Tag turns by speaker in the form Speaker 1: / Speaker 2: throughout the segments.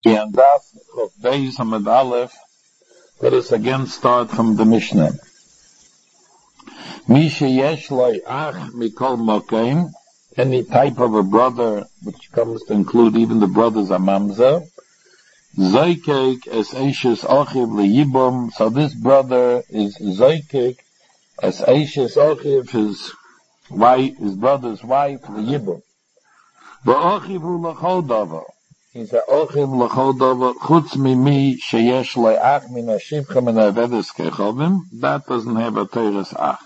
Speaker 1: And that of Beis Hamad Aleph, let us again start from the Mishnah. Misha yesh loy ach mikol mokeim, any type of a brother, which comes to include even the brothers Amamza, Zoykek es eishes ochiv liyibum, so this brother is Zoykek es eishes ochiv, his wife, his brother's wife, liyibum. V'ochiv hu l'chol davar. He said, ochiv l'chol davar, chutz mimi sheyesh loy ach min hashivcha min ha'vedes kechovim, that doesn't have a teres ach.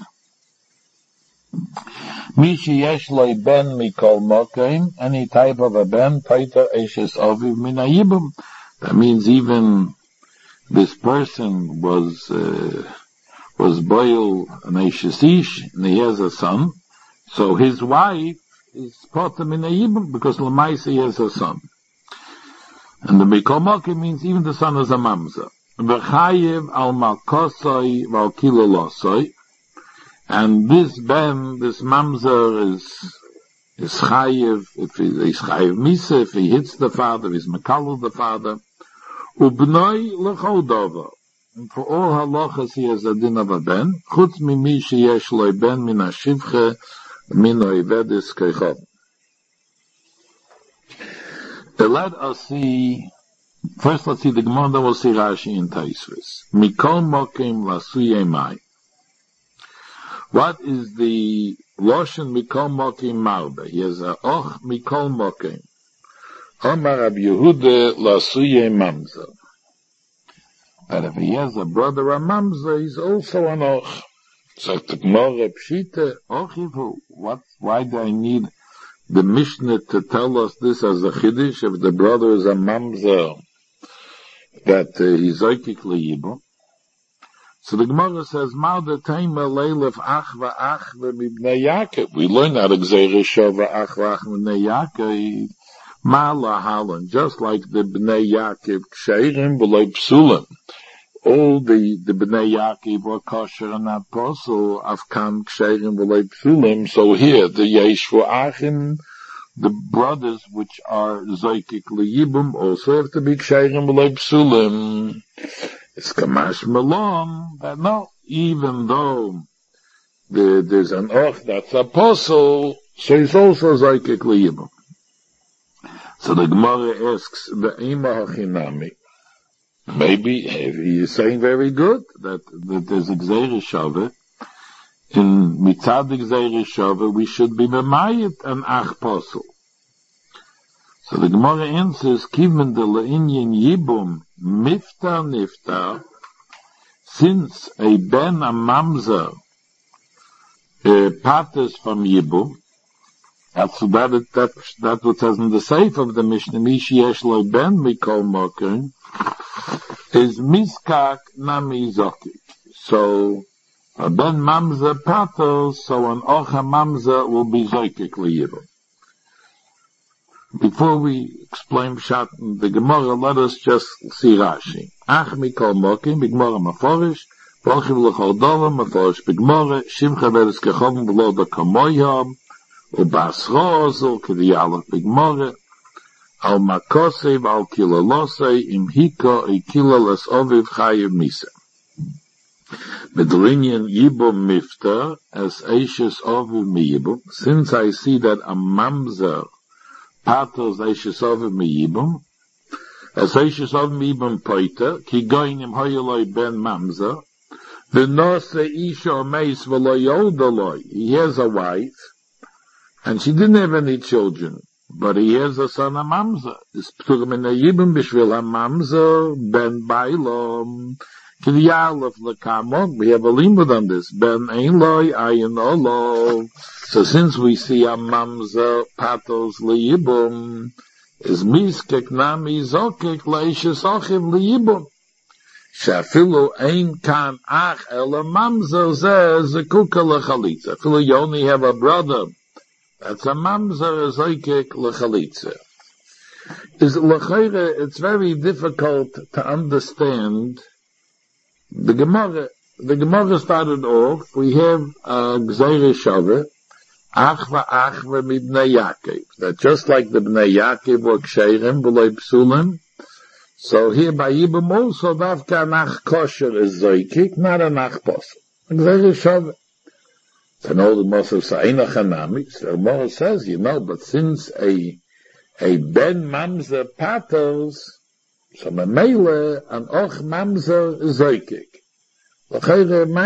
Speaker 1: Mishi yesh loy ben mikol mokeim, any type of a ben, paiter eishes oviv min ha'yibum. That means even this person was boiled an eishes ish, and he has a son, so his wife is potem min ha'yibum, because l'maisa he has a son. And the mikol mokeim means even the son is a mamza. V'chayev al malkosoi v'al kilolosoi. And this ben, this mamzer is chayev, if he's chayev misa, if he hits the father, he's mekalu the father. Ubnoi l'chol dover. And for all halachas he has a din of a ben. Chutz mimi sheyesh loy ben min hashivche min oivedis keichov. Let us see, first let's see the Gemara, then we'll see Rashi in Taisvis. Mikol mokim lasuye mai. What is the Loshen Mikol Mokim Marbe? He has a Och Mikol Mokim. Omar Rab Yehuda Lasuye Mamza. But if he has a brother a Mamza, he's also an Och. So the Gemara Pshita, Ochivu. Why do I need the Mishnah to tell us this as a Chiddush? If the brother is a Mamza, that he's Oikik Leyibu. So the Gemara says, Ma'da teima leilef ach va'ach v'mibnei Yaakov. We learn that Gzeirah Shova ach va'ach v'mibnei Yaakov. Ma'la halan, just like the Bnei Yaakov ksheirim v'loi psulim. All the Bnei Yaakov were kosher and not posel, afkan ksheirim v'loi psulim. So here, the yesh v'achim, the brothers which are zoykik liyibum, also have to be ksheirim v'loi psulim. It's Kamash Malon that no, even though there's an Och that's apostle, so he's also Zaykik Liyibum. So the Gemara asks, the Ima Hachinami. Maybe he is saying very good that there's a Gzeirah Shava. In Mitzad Gzeirah Shava, we should be Memayit and Ach Posel. So the Gemara answers, Kiven de La'inyin Yibum Mifta Nifta, since a Ben a Mamzer patters from Yibum, that's what says in the Seif of the Mishnah, Mishi Yesh Lo Ben Mikol Mokim, is Miskak Nami Zokik. So a Ben Mamzer patters, so an Ocha Mamzer will be Zokik Liyibum. Before we explain Pshat in the Gemara, let us just see Rashi. Ach mikol mokim, b'Gemara maforish, v'ochiv l'chol dolam, maforish b'Gemara, shimcha veres kechovim v'lo da kamoyam, u'basro ozel, k'diyalach b'Gemara, al makosei v'al kilalosei, im hiko e kilalas oviv chayev misa. Medlinyan yibum mifta, as eishes oviv mi yibum, since I see that a mamzer Patos eishesov miyibum, as eishesov miyibum poiter, ki goinim hoyeloi ben mamza, v'nose isha meis v'lo yoldoloi. He has a wife, and she didn't have any children, but he has a son a mamza. Is p'tur min ha'yibum b'shvil ha'mamza, ben bailom, k'diyalef l'kamon. We have a limud on this. Ben ein loi, ayin olo. So since we see a mamza patos liyibum, is miskek nami zokek leishes ochiv liyibum. Shafilu ein kan ach el a mamza zeh zekuka lechalitza. Filu you only have a brother, that's a mamza zokek lechalitza. Is lechayre, it's very difficult to understand. The Gemara started off, we have a Gzeirah Shava, Achva Mibnei Yaakov. That just like the Bnei Yaakov were Ksheirim, B'loi Psulim, So here by Yibum also, Davka Nach Kosher is Zoikik, not a Nach Posel. Gzeir Shove. So now the Moshe says, Einach Hanamik, the Moshe says, but since a Ben Mamzer patters, so Memele, an Och Mamzer is Zoikik. Here I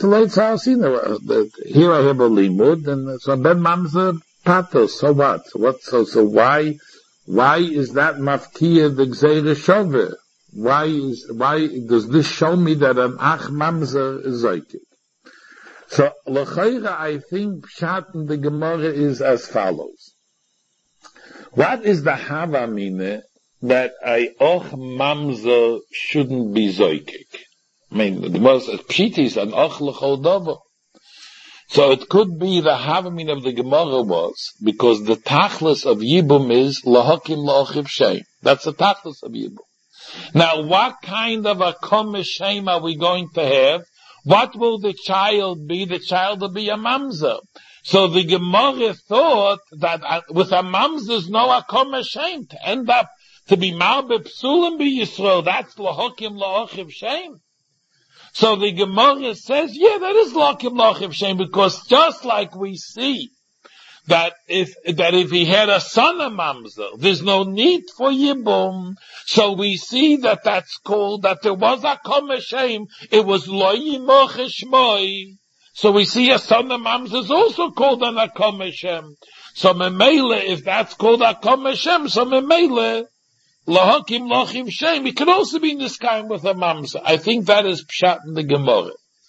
Speaker 1: have a limud, and so Ben Mamzer patters, so what? So why is that mafkiya the Gzeir Shove? Why does this show me that an Ach Mamzer is Zoikik? So, l'chayra, I think, Pshat in the Gemara is as follows. What is the Havamine that a Och Mamzer shouldn't be Zoikik? I mean, the most Pshit is an Och l'chol dovo. So it could be the Havamine of the Gemara was, because the Tachlis of Yibum is Lahakim La'ochiv Shem. That's the Tachlis of Yibum. Now, what kind of a Komesh Shem are we going to have? What will the child be? The child will be a mamzer. So the Gemara thought that with a mamzer, no akom Hashem, to end up to be marbe psulim be Yisrael, that's lahokim laochiv shem. So the Gemara says, yeah, that is lahokim laochiv shem, because just like we see that if he had a son of mamzer, there's no need for yibum. So we see that's called, that there was a Hashem, it was lo yimoch shmoi. So we see a son of mamzer is also called an Akom Hashem. So memele, if that's called Akom Hashem, so memele, lahakim lachim shem, it can also be in this kind with a mamzer. I think that is pshat in the Gemara.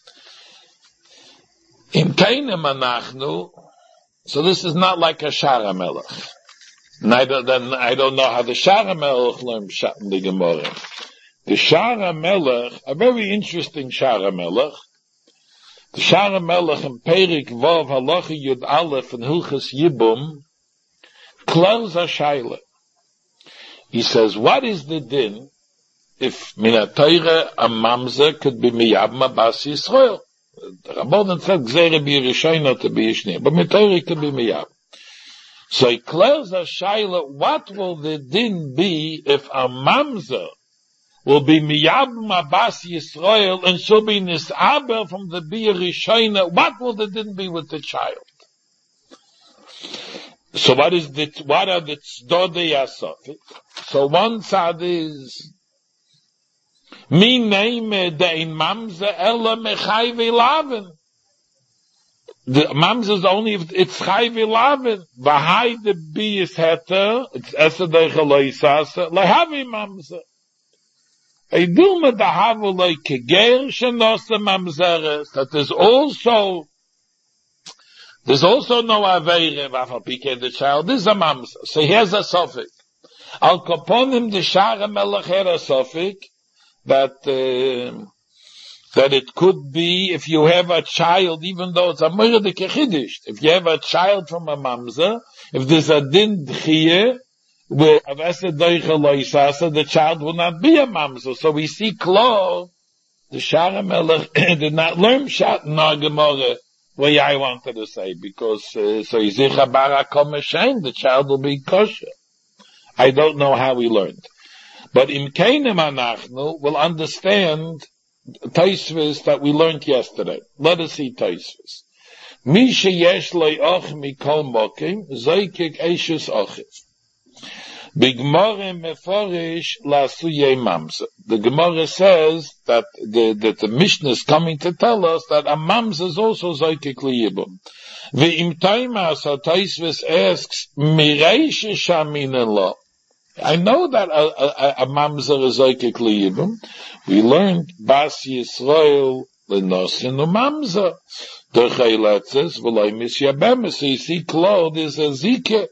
Speaker 1: In Kainem anachnu, so this is not like a Shara Melech. And I don't know how the Shara Melech learned Pshat in the Gemara. The Shara Melech, a very interesting Shara Melech. The Shara Melech in Perik Vav Halacha Yud Aleph and Hilchas Yibum, close a Shaila. He says, what is the din if Minatayre a Mamzer could be Miyabma Bas Yisrael? The Rabbanan said Gzeire be Rishayna to be Yishneir, but Mitayre could be Miyab. So he clears a Shaila, what will the din be if a Mamzer will be Miyab Mabas Yisrael and she'll be Nisaber from the Bir Rishayna? What will the din be with the child? So what are the Tzodei Yasofik? So one side is Mi name dein mamze ella mechayve laven. The mamze is only if it's chayve laven. V'hai de biyis heter, it's esedei chaloisase, lehavi mamze. Eidilma dahavu loi keger shenose mamzeres. That there's also no aveire, v'afal pike the child is a mamze. So here's a sofik. Al kaponim de shara melech her a sofik, that it could be if you have a child, even though it's a murder kechidisht, if you have a child from a mamzer, if there's a din d'chiyeh, the child will not be a mamzer. So we see Klo, the Shara Melech did not learn Pshat in our Gemara, way I wanted to say, because so Yizicha Bara Kom Hashem, the child will be kosher. I don't know how he learned. But in Kainem Anachnu, we'll understand Taisvis that we learned yesterday. Let us see Taisvis. Mi sheyesh loy och mikol mokim, zoykik eishus ochis. B'Gemara meforish la'asuyei mamzer. The Gemara says that the Mishnah is coming to tell us that a mamzer is also zoykik liyibum. V'im taima, so Taisvis asks, mireish shamin lo. I know that a mamzer is zoykik liyibum. We learned Bas Yisrael l'nosin u'mamzer. The chayletzes v'loy misyabem. So you see, Claude is a zikeh.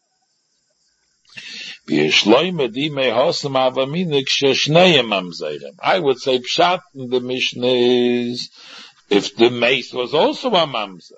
Speaker 1: I would say pshat in the Mishnah is if the mace was also a mamzer.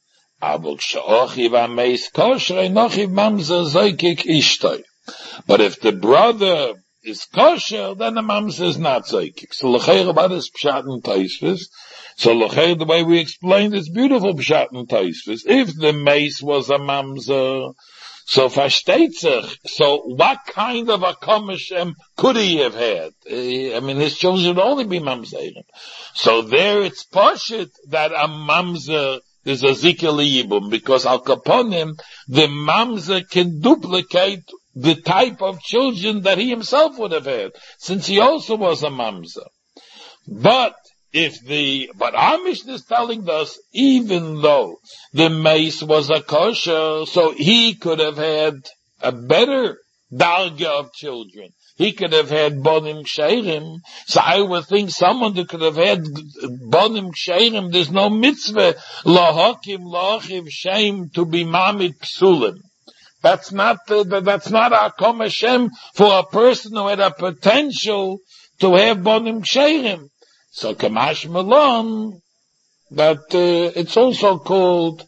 Speaker 1: But if the brother is kosher, then the mamzer is not zoykik. So l'cheir, what is pshat in Taisvis? So l'cheir, the way we explained, it's beautiful pshat in Taisvis. If the mace was a mamzer, So versteht sich. So what kind of a Kameshem could he have had? I mean, his children would only be mamzerim. So there it's poshut that a mamzer is a zikah liyibum, because al kaponim, the mamzer can duplicate the type of children that he himself would have had, since he also was a mamzer. But our Mishnah is telling us, even though the mace was a kosher, so he could have had a better darga of children. He could have had bonim sheirim. So I would think someone who could have had bonim sheirim, there's no mitzvah, lahakim, lachiv, shame, to be mamid psulim. That's not a kom Hashem for a person who had a potential to have bonim sheirim. So Kamash Malon, that it's also called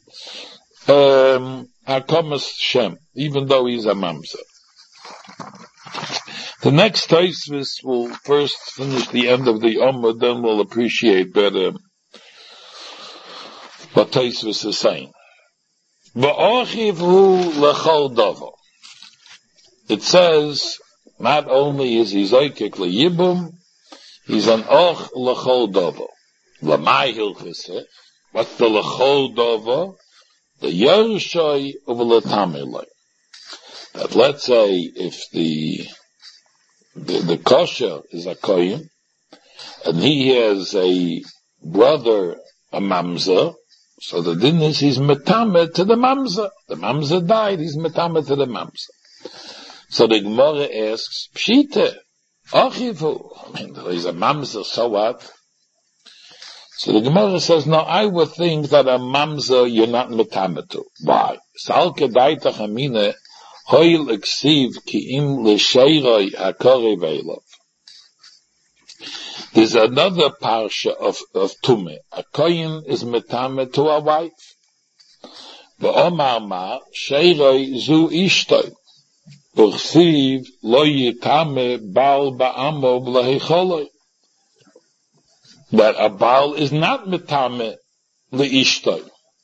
Speaker 1: Hakomas Shem, even though he's a mamzer. The next Taisvis will first finish the end of the Ommah, then we'll appreciate better what Taisvis is saying. V'ochivhu lechol dovo. It says, not only is he zoykek leyibum, he's an och lechol dovo. Lamai hilcheseh. What's the lechol dovo? The yerushai of l'tameloi. That let's say if the kosher is a kohen, and he has a brother, a mamzer, so the din is he's metamed to the mamzer. The mamzer died, he's metamed to the mamzer. So the Gemara asks, Pshite, Achivu. I mean, he's a mamzer, so what? So the Gemara says, no, I would think that a mamzer you're not metamed to. Why? Salke daitach amine, hoil eksiv ki im l'sheiroi hakore veilov. There's another parsha of Tumeh. A kohen is metamed to a wife. V'omar ma, sheiroi zu ishtoi. Uksiv lo yitame baal ba'amo v'lehecholoi. That a baal is not metame le'ishtoi.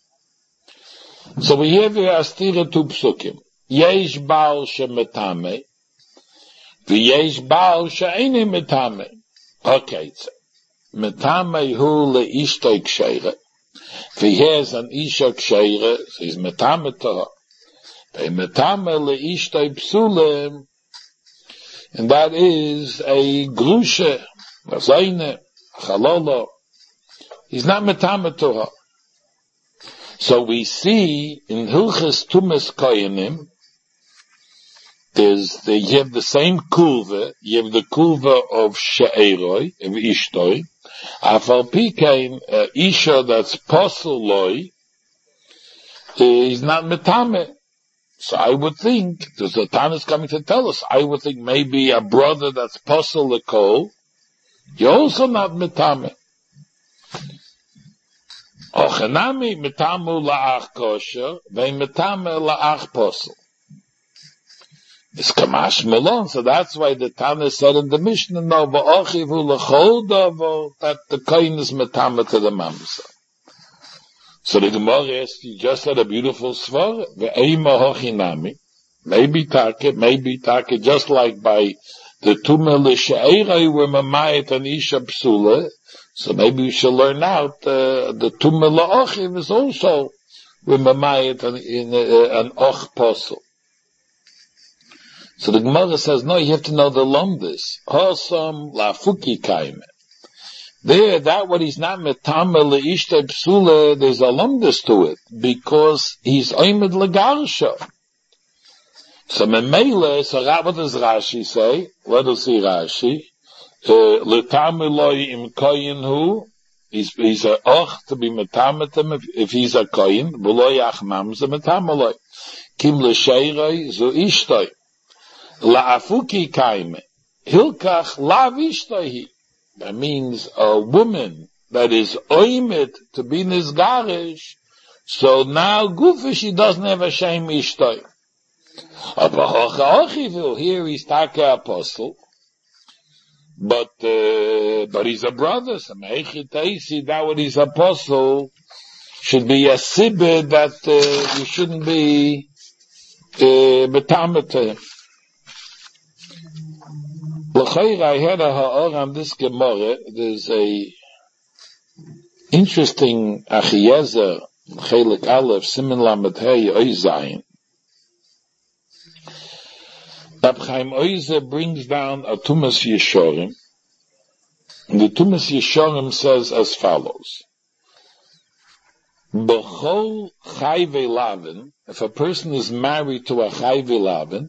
Speaker 1: So we have here astira two psukim. Yesh baal she metame, v'yesh baal she eini metame. Okay, so metame hu le'ishtoi ksheire. If he has an isha ksheire, so he's metame to her. Metame le'ishtoi psulim, and that is a grushe, a zayne, Chalolo. He's not metame to her. So we see in Hilchas Tumas Koyanim, you have the same kulva, you have the kulva of She'eroi, of Ishtoi, Afal Pikein, Isha that's Posuloi, is not metame. So I would think, the Tana is coming to tell us, I would think maybe a brother that's Posul Lekol, you're also not metame. Ochanami metamu la'ach kosher, vein metame la'ach posel. It's Kamash Malon, so that's why the Tana said in the Mishnah, no, v'ochivu l'chol dovo, that the kohen is metame to the mamzer. So the Gemara asks, you just had a beautiful svara, ve'eima hochinami, maybe take, just like by the Tumah l'she'erei were mamayit an isha psula, so maybe we should learn out the Tumah la'ochiv is also were mamayit an och posel. So the Gemara says, no, you have to know the lomdis. Hosam lafuki kaime. There, that what he's not metame le'ishta psula, there's a lomdis to it, because he's oimed legarsha. So Memele, so what does Rashi say? Let us see Rashi. L'tamiloi im koyin hu, he's a och to be metametem if he's a koyin, v'loi ach mamze metameloi. Kim l'sheiroi zu ishtoi. La'afuki kaime. Hilkach lav ishtoihi. That means a woman that is oimet to be nizgarish, so now gufa she doesn't have a shame ishtoi. Here he's Taka apostle, but he's a brother. So that what he's apostle should be a sibbe that you shouldn't be betamete. L'chayra, I had a ha'or on this Gemara. There's a interesting Achiezer, Chelik Aleph, Simen Lamed Hey, Oy Zayin. Rab Chaim Oizer brings down a Tumas Yeshorim. And the Tumas Yeshorim says as follows. B'chol Chayve Lavin, if a person is married to a Chayve Lavin,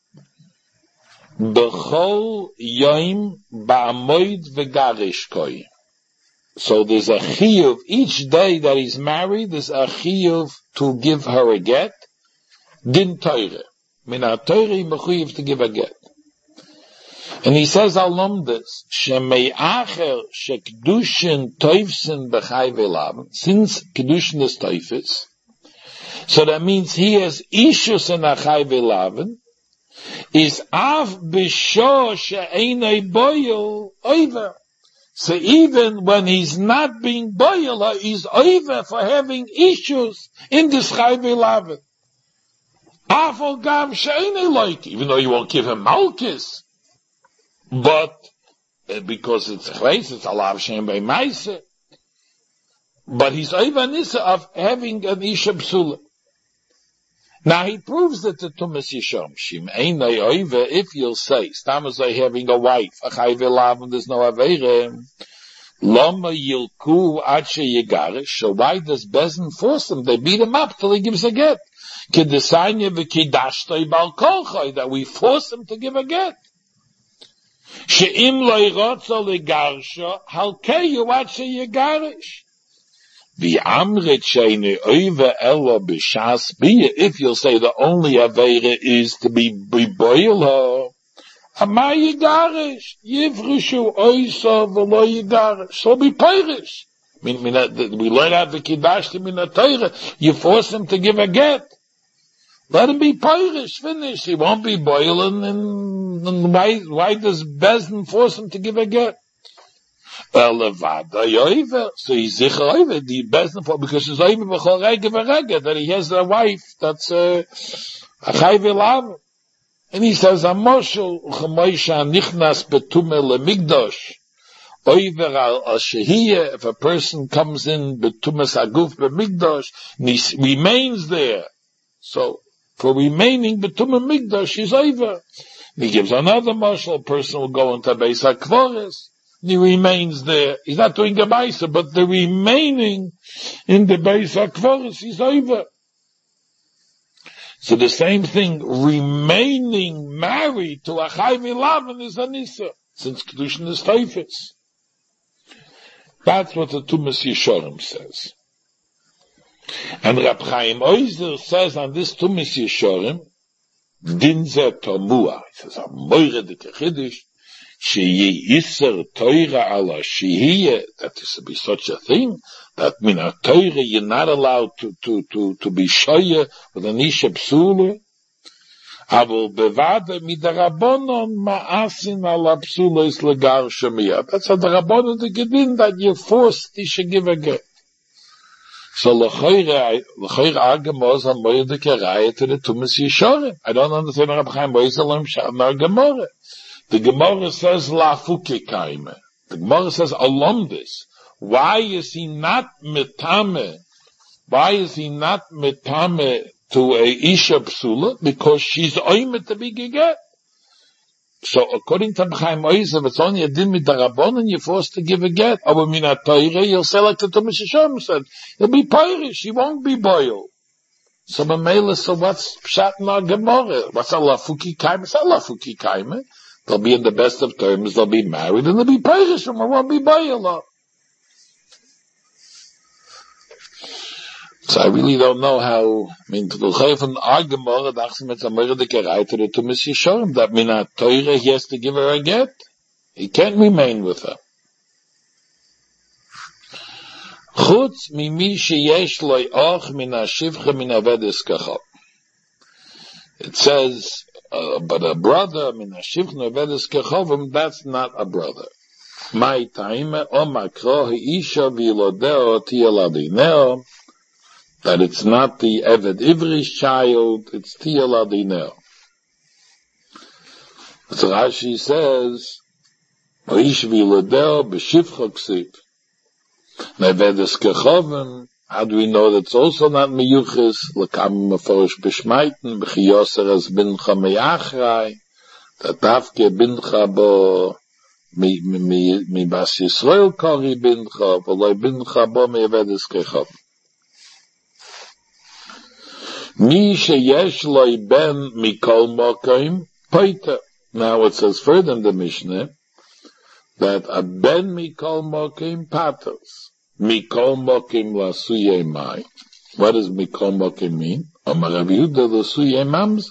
Speaker 1: B'chol Yoim Ba'amoid V'garish Koi. So there's a chiyuv, each day that he's married, there's a chiyuv to give her a get, din teure. Min ha-teure mechuyev to give a get. And he says, alom this, shemei acher shekdushin toifsin b'chayve laven, since kedushin is toifis, so that means he has ishus in a chayve laven, is av b'sho she'enei boyel oiver. So even when he's not being boyel, he's over for having issues in this chayve laven. Afal gam she'enei like, even though you won't give him malchus, but because it's chayes, it's alav shem by maise. But he's over nisa of having an isha psula. Now he proves that the Tumas Yeshom, Shim Einay Oive, if you'll say, Stamazai having a wife, a Chayve Lavan, there's no Aveire, Lama Yilku Ache Yegarish, so why does Bezin force them? They beat him up till he gives a get. Kedesanya v'kidashtoi balkolchoi, that we force him to give a get. She'im lo yirotza legarsha, halkeyu Ache Yegarish. If you'll say the only Aveira is to be boil her, so be Pirish. We learn out the Kidashtim in the Torah, you force him to give a get. Let him be Pirish, finish. He won't be boiling, and why does Bezdin force him to give a get? So he's sicher over the best because he's over b'chol rega v'rega that he has a wife that's a chayve lav, and he says amoshel uchamoisha nichnas betume lemigdosh over al shehiyah. If a person comes in betumas aguf b'migdosh and he remains there, so for remaining betume migdosh he's over. And he gives another moshel. A person will go into Beis HaKvoros. He remains there. He's not doing a Maisa, but the remaining in the Beis HaKvoros is over. So the same thing, remaining married to a Chayve Lavan is a Nisa, since Kedushin is Teifetz. That's what the Tumas Yeshorim says. And Rab Chaim Oizer says on this Tumas Yeshorim, Dinze Tomua, he says, a moire de Kechidish, that is to be such a thing, that min ha-Torah you're not allowed to be shoye with an isha psula. Aval bevada midarabonon ma'asin ala psula is legar shemiyah. That's a darabonon the gedin that you're forced isha give a get. So l'choyre Agamor is a moed de keraya to the Tumas Yeshorim. I don't understand Rab Chaim Oizer learn Shana Gemara. The Gemara says lafuke kaime. The Gemara says alumdis. Why is he not metame? Why is he not metame to a isha psula? Because she's oimet to be geget. So according to Chaim Oizer, if it's only a din mit darabon and you're forced to give a get, aber min ha-Torah, you'll say like the Tumas Yeshorim said, he'll be pirish, he won't be boiled. So Mamela, so what's pshat na Gemara? What's a lafuki kaime? It's a lafuki kaime. They'll be in the best of terms, they'll be married, and they'll be pirish, and they won't be boiled. So I really don't know how, to the Chayv and our Gemara, dachsim it's a murder kerai to the Tumas Yeshorim, that min ha-Torah he has to give her a get. He can't remain with her. Chutz mimi sheyesh lo och min ha-shivcha min avedes kachot. It says, but a brother, min ha-shivcha min avedes kachovim, that's not a brother. My time, o makro isha v'ilodeo tiyaladineo, that it's not the Eved Ivri's child, it's Tia Ladinel. So Rashi says, Oish Viladel B'Shivcha Ksiv. Nevedes Kechoven, how do we know that's also not Meyuchis? L'kam Meforish B'Shmeiten, B'Chiyoser as Bincha Me'achrai, that Davke Bincha Bo, Mi Bas Yisrael Kori Bincha, V'loi Bincha Bo Mevedes Kechoven. Mi sheyesh loy ben mikol mokim poiter. Now it says further in the Mishnah that a ben mikol mokim patos. Mikol mokim lasuye mai. What does mikol mokim mean? Amar Rav Yehuda lasuye mamza.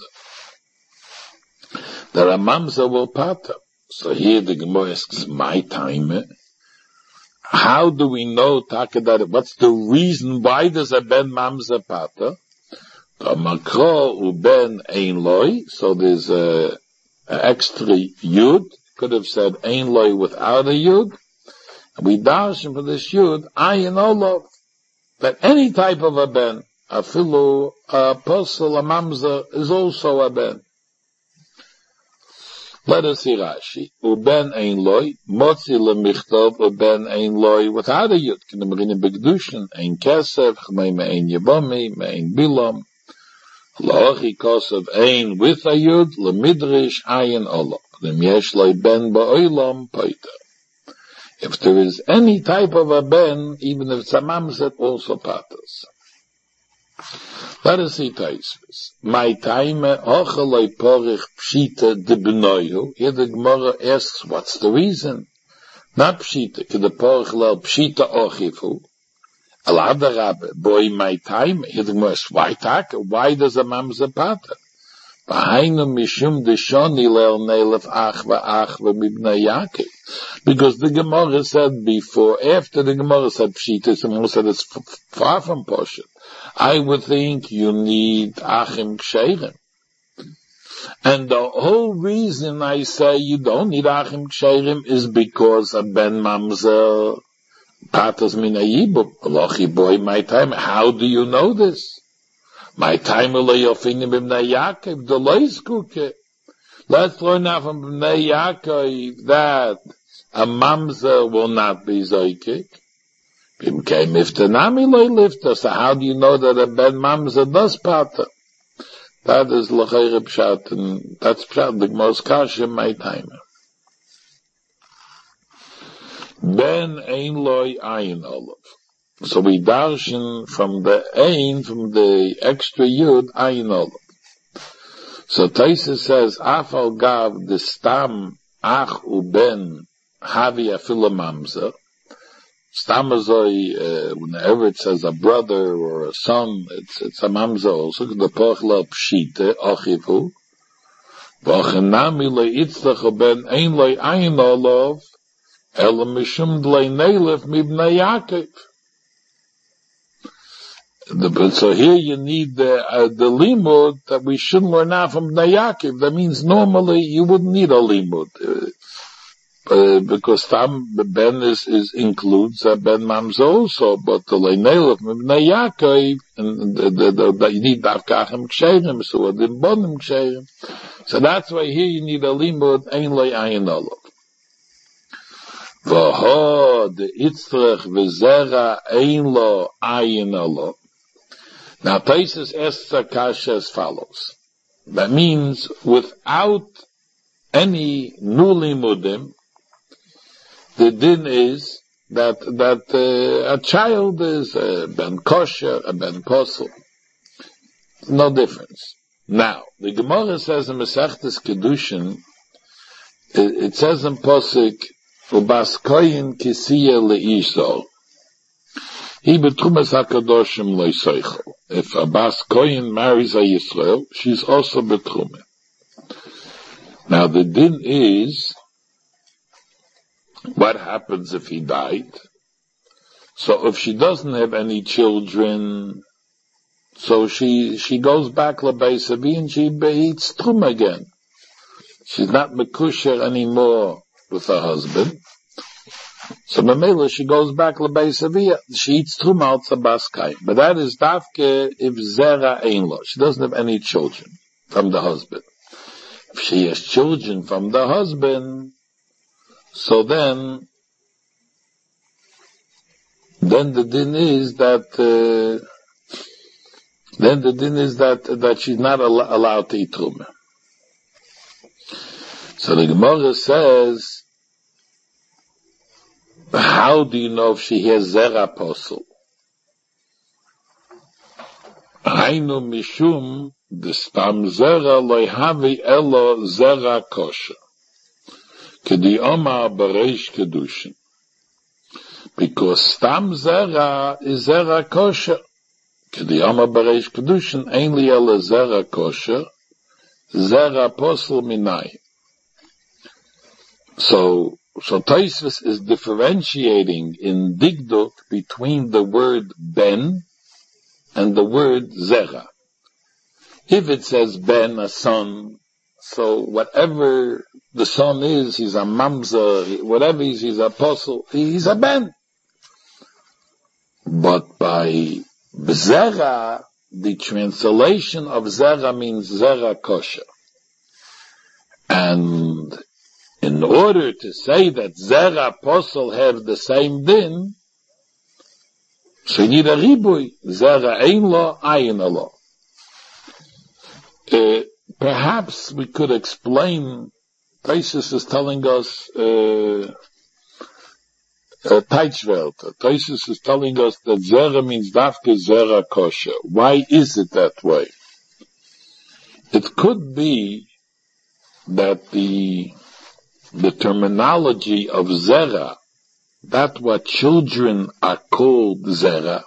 Speaker 1: That a mamza will pater. So here the Gemara asks, my time. How do we know that? What's the reason? Why does a ben mamza pater? Makro uben ein loy, so there's a extra yud. Could have said ein loy without a yud. And we darshan for this yud ayin olav, that any type of a ben, a filu, a posel, a mamza is also a ben. Let us see Rashi. Uben ein loy, motzi lemichtov uben ein loy without a yud. Can the marina begdushin ein kesef, chmei ein yebomi, ein bilam. La'ochi kosav ein with a yud, lemidrish ayin olam. Dem yesh loy ben ba'olam paita. If there is any type of a ben, even if it's a mamzet, also patas. Let us see Taisvis. My time, ochaloi porich pshita de benoyu. Here the Gemara asks, what's the reason? Not pshita, ke the porich lel pshita ochifu. Al-Adarabbe, boy, my time, here the Gemara asks, why does a mamza pater? V'hainu mishum deshoni leil neilef achva mibnei Yaakov. Because the Gemara said before, after the Gemara said pshita, someone said it's far from poshet. I would think you need achim ksherim. And the whole reason I say you don't need achim ksherim is because a ben mamza patas mina yibum. Lochi boy, my time. How do you know this? My time uleyofinim b'bnei Yaakov, the loiskuke. Let's learn out from b'nei Yaakov that a mamza will not be zoykik. Bimkei miftanami loy lifta. So how do you know that a ben mamza does pata? That is l'chayre pshat, and that's pshat, the most kasha my time. Ben ein loy ayin olav. So we darshan from the ein, from the extra yud, ayin olav. So Taisa says, afal gav the stam ach uben havi afila mamza. Stamazoi, whenever it says a brother or a son, it's a mamza also. The pochla pshite achivu. V'achenami leitzach ben ein lei ayin olav. Ela mishum dlei neilef mibnei Yaakov. So here you need the limud that we shouldn't learn out from Bnei Yaakov. That means normally you wouldn't need a limud. Because tam ben includes a ben mamza also, but the leinel of Bnei Yaakov, and you need davkachem ksherim, so adim bonim ksherim. So that's why here you need a limud ein lei ayin olav. V'ho de itzrach v'zera ein lo ayin olav. Now Taisus asks a kasha as follows. That means without any new limudim, the din is that a child is a ben kosher, a ben posel. No difference. Now, the Gemara says in Masechtas Kedushin, it says in Posik, Ubas koyin kisiya le'isol. He betrumas hakadoshim le'iseichel. If a bas koyin marries a Yisrael, she's also betrumah. Now the din is, what happens if he died? So if she doesn't have any children, so she goes back lebeis abi and she eats trum again. She's not mekusher anymore with her husband. So Mamela, she goes back to Beis Avia. She eats Truma Tzabas Kaim. But that is Dafke if Zera Ein Lo. She doesn't have any children from the husband. If she has children from the husband, so then the din is that she's not allowed to eat Truma. So the Gemara says, how do you know if she has Zera Posel? Hainu Mishum Destam Zera Loi Havi Elo Zera Kosher Kedi Omar Bereish Kedushin. Because Stam Zera is Zera Kosher. Kedi Omar Bereish Kedushin Ainli Elo Zera Kosher Zera Posel Minai. So Tosfos is differentiating in Digduk between the word ben and the word zera. If it says ben, a son, so whatever the son is, he's a mamzer, whatever he's a apostle, he's a ben. But by zera, the translation of zera means zera kosher. And in order to say that Zera Posel have the same din, so you need a ribui. Zera Ein Lo, Ayin Lo. Perhaps we could explain, Tosfos is telling us, Teichwelt. Tosfos is telling us that Zera means Dafke Zera Kosher. Why is it that way? It could be that the terminology of Zera, that what children are called Zera,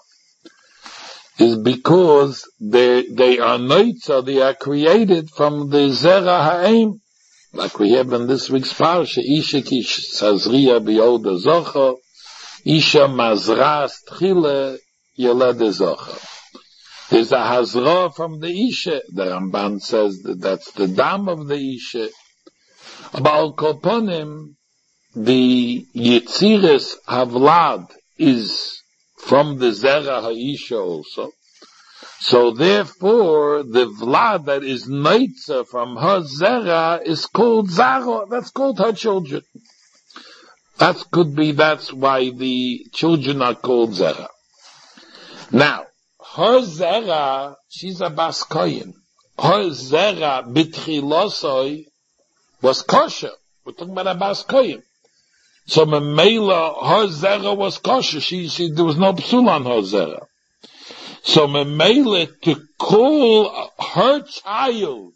Speaker 1: is because they are Noitza, they are created from the Zera Ha'im. Like we have in this week's Parsha, Isha Kish Sazriya B'Yoda Zocha, Isha Mazras Tchile Yelede Zocha. There's a Hazra from the Isha. The Ramban says that's the dam of the Isha. About Koponim, the Yetziris Havlad is from the Zera Ha'isha also. So therefore, the Vlad that is Neitza from her Zera is called Zara. That's called her children. That's why the children are called Zera. Now, her Zera, she's a Bas Koyin. Her Zera, B'tchilosoi, was kosher. We're talking about a Bas Koyin. So Memela, her Zera was kosher. There was no psul on her Zera. So Memela, to call her child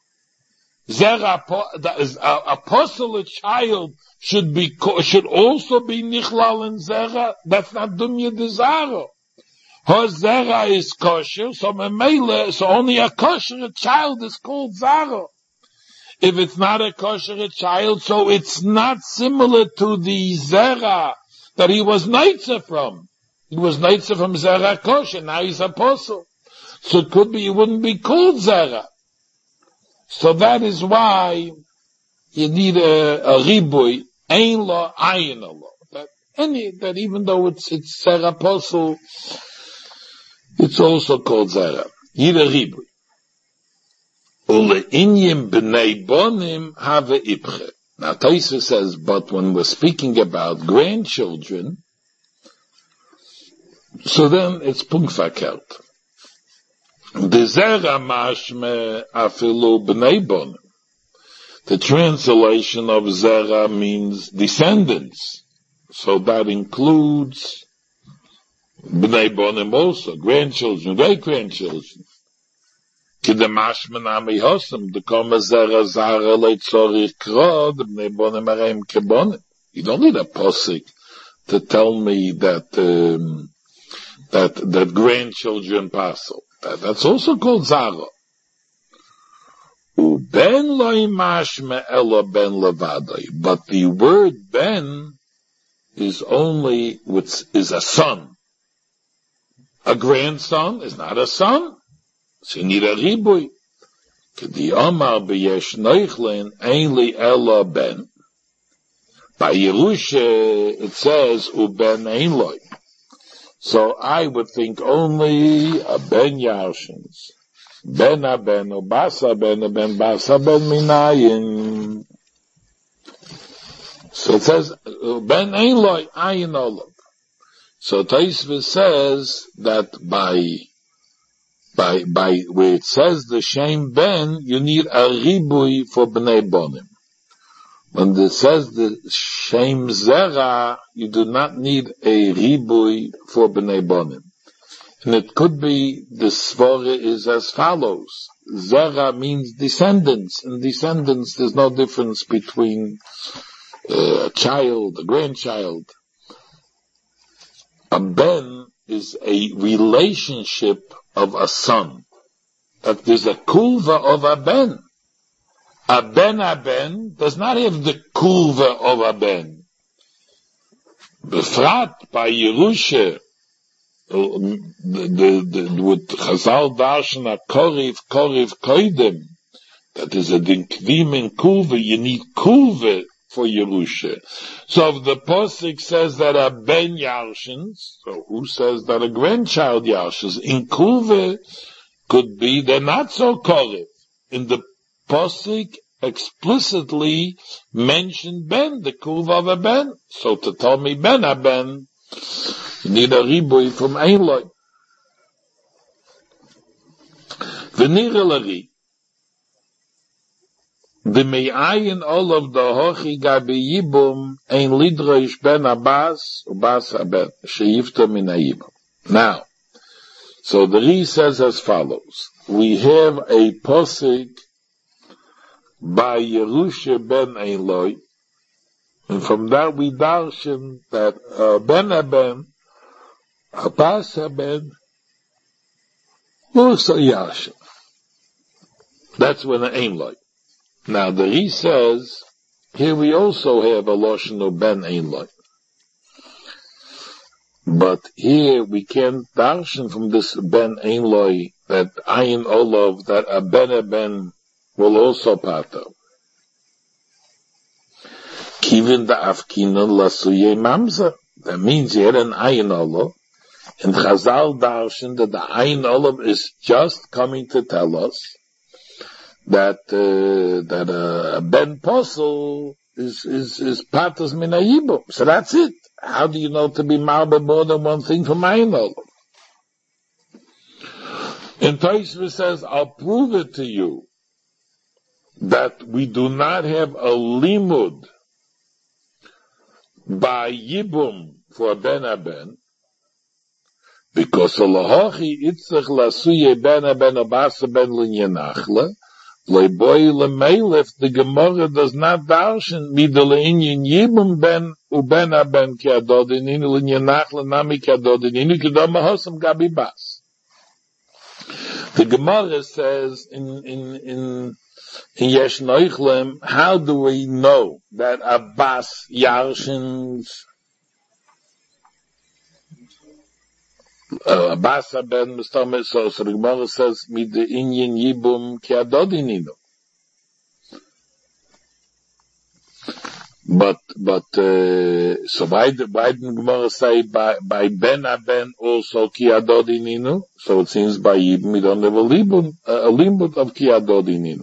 Speaker 1: Zera, a apostle child should also be Nichlal in Zera. That's not Dunya de Zara. Her Zera is kosher, so Memela, so only a kosher child is called Zara. If it's not a kosher child, so it's not similar to the Zera that he was Neitza from. He was Neitza from Zera kosher, now he's apostle. So it could be, he wouldn't be called Zera. So that is why you need a ribui, Ein Lo, Ayin Lo. That even though it's Zera apostle, it's also called Zera. Need a ribui. Ule inyim b'nei bonim have ibche. Now Tosfos says, but when we're speaking about grandchildren, so then it's punkfakert. The zera mashme afilu b'nei bonim. The translation of zera means descendants. So that includes b'nei bonim also, grandchildren, great-grandchildren. You don't need a posik to tell me that grandchildren passel. That's also called Zara. But the word ben is a son. A grandson is not a son. So you need a ribui. K'di omar b'yesh noichlein ein li ela ben. By Yerusha, it says, uben ein loy. So I would think only a ben yarshins. Ben aben, o basa ben minayin. So it says, ben ein loy, ayin olav. So Taisva says that by where it says the shem ben, you need a ribui for bnei bonim. When it says the shem zera, you do not need a ribui for bnei bonim. And it could be, the svara is as follows. Zera means descendants. In descendants, there's no difference between a child, a grandchild. A ben is a relationship of a son. That there's a kulva of a ben. A ben does not have the kulva of a ben. Befrat by Yerusha, with Chazal Darshan a Koriv Koidem, that is a dinkvim in kulva, you need kulva for Yerusha. So if the Posik says that a ben yarshins, so who says that a grandchild yarshins? In kulva could be they're not so koriv. In the Posik explicitly mentioned ben, the kulva of a ben. So to tell me ben a ben, you need a ribui from ein loy. V'nirelari. The me'ayin all of the hochi gabi yibum ein lidroish ben abas ubas aben sheifta min ha'yibum. Now, so the Ri says as follows. We have a posik by Yerusha ben ein loy, and from that we darshan that ben aben, abas aben, also yashin. That's when the ein loy. Now the Ri says, here we also have a lashon of ben ein loy. But here we can't darshan from this ben ein loy that ayin olav, that a ben will also pater. Kivin da afkinon lasuye mamza. That means he had an ayin olav, and Chazal darshan that the ayin olav is just coming to tell us that a ben posel is patas min ha'yibum. So that's it. How do you know to be marba more than one thing from ayin olav? And Tosfos says, I'll prove it to you that we do not have a limud by yibum for ben aben, because Allahochi itzach lasuye ben aben abasa ben linyanachla, leiboy lemelef, the Gemara does not darshan midale inyan yibum ben uben aben ki adodininu linyanachla nami ki adodininu kidam mahosam gabi bas. The Gemara says in Yesh Noichlem, how do we know that Abbas Yarshins, Abbas Ben Mustamed, so the Gemara says, Mid the Inyan Yibum Ki Adodininu. But, so why did Gemara say by Ben Aben also Ki Adodininu? So it seems by Yibum we don't have a limud of Ki Adodininu.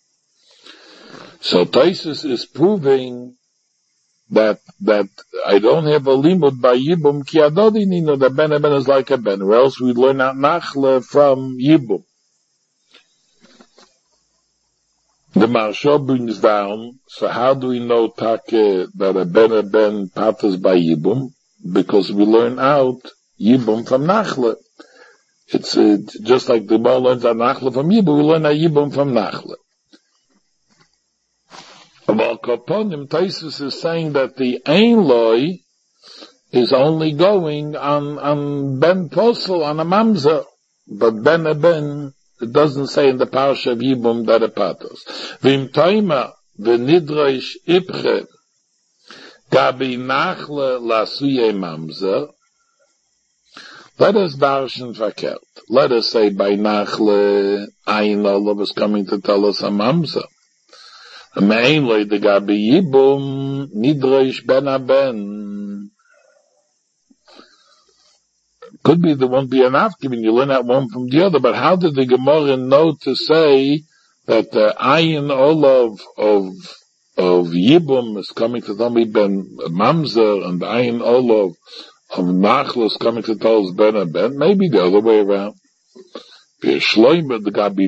Speaker 1: So Tosfos is proving that I don't have a limud by Yibum Ki Adodininu, that Ben Aben is like a Ben, or else we learn out Nachle from Yibum. The Maharsha brings down, so how do we know Take that a Ben patas by Yibum? Because we learn out Yibum from Nachle. It's just like the Gemara learns out Nachle from Yibum, we learn out Yibum from Nachle. About Koponim, Tosfos is saying that the Ein Loy is only going on Ben Posel, on a Mamza, but Ben Aben, it doesn't say in the Parsha of Yibum that it patos. V'im toima v'nidroish ipche gabi nachle lasuye mamzer. Let us darshan verkehrt. Let us say by nachle ayin olav is coming to tell us a mamzer. Mainly the Gabi Yibum Nidroish Ben Aben. Could be there won't be enough given you learn out one from the other, but how did the Gemara know to say that the Ayin Olav of Yibum is coming to Tommy Ben Mamzer and the Ayin Olav of Nachla is coming to Tol's Ben Aben? Maybe the other way around. You don't need a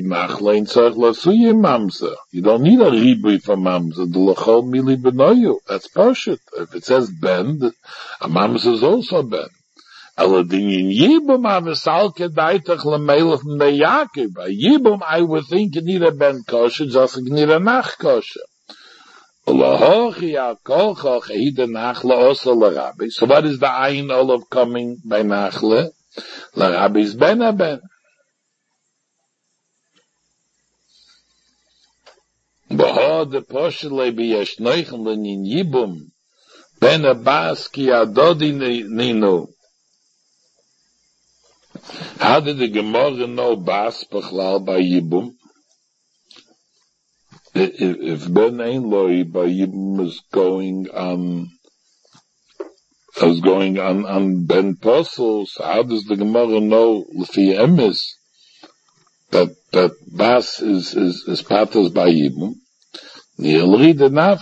Speaker 1: ribui for mamzer. The lachol mili benoyu. That's pashut. If it says ben, a mamzer is also ben. Aladin yibum avisalke daitach lemelech from the Yaakov. A yibum, I would think you need a ben kosher, just like you need a nach kosher. So what is the ayin olav coming by nachle? L'Rabbi's ben a ben. The poshele biyesh noichen lenin yibum ben abas ki adodi ninu. How did the Gemara know bas bechlal by yibum? If ben ein loi by yibum is going on ben posel, so how does the Gemara know l'fi emes that bas is patos by yibum? He says, because